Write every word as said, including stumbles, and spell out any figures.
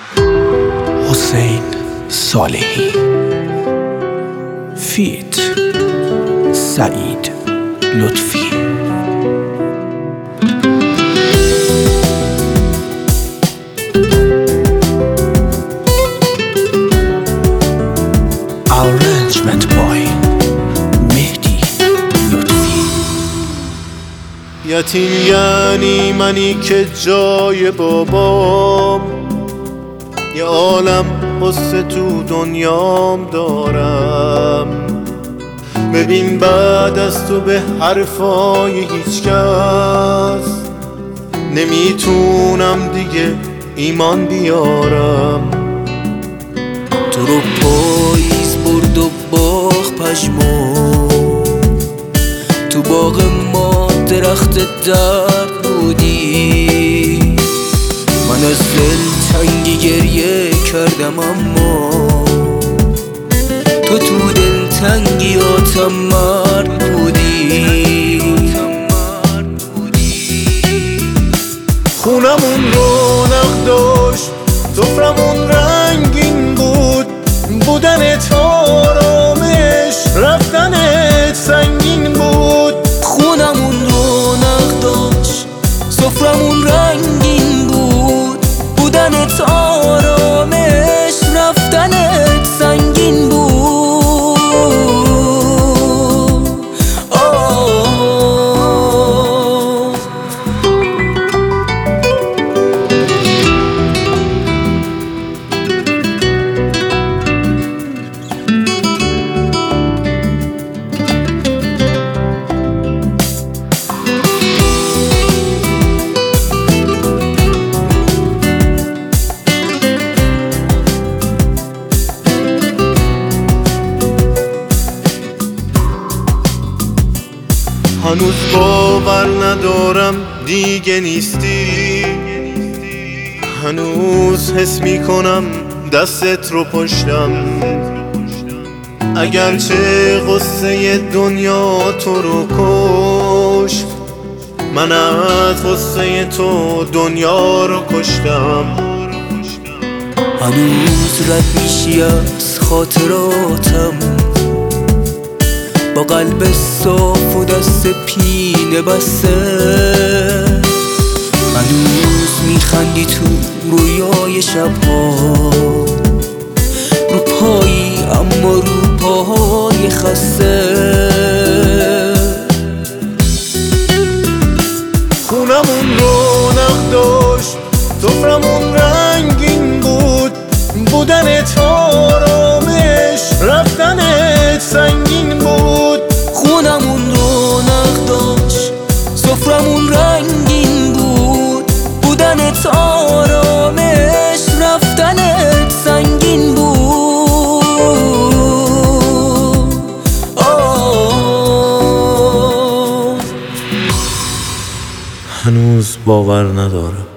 حسین صالحی فیت سعید لطفی. Arrangement by مهدی لطفی. یتیم یعنی منی که جای بابام یه عالم قصه تو دنیام دارم. ببین بعد از تو به حرفای هیچ کس نمیتونم دیگه ایمان بیارم. تو رو پاییز برد و باغ پژمرد، تو باغ ما درخت درد بودی. من از دل تنگی گریه کردم اما تو تو دل تنگیاتم مرد بودی. خونمون رونق داشت، سفرمون رنگین بود، بودنت آرامش، رفتنت سنگین بود. خونمون رونق داشت، سفرمون رنگین بود، بودنت آرامش، رفتنت سنگین بود. هنوز باور ندارم دیگه نیستی، هنوز حس میکنم دستت رو پشتم. اگرچه قصه دنیا تو رو کشت، من از قصه تو دنیا رو کشتم. هنوز رد میشی از خاطراتم با قلب صاف و دست پینه بسته. هنوز میخندی تو رویای شبها، رو پایی اما رو پاهای خسته. خونمون رونق داشت، سفرمون رنگین بود، بودنت آرامش، رفتنت سنگین بود. خونمون رونق داشت، سفرمون رنگین بود، بودنت آرامش، رفتنت سنگین بود. آه. هنوز باور ندارم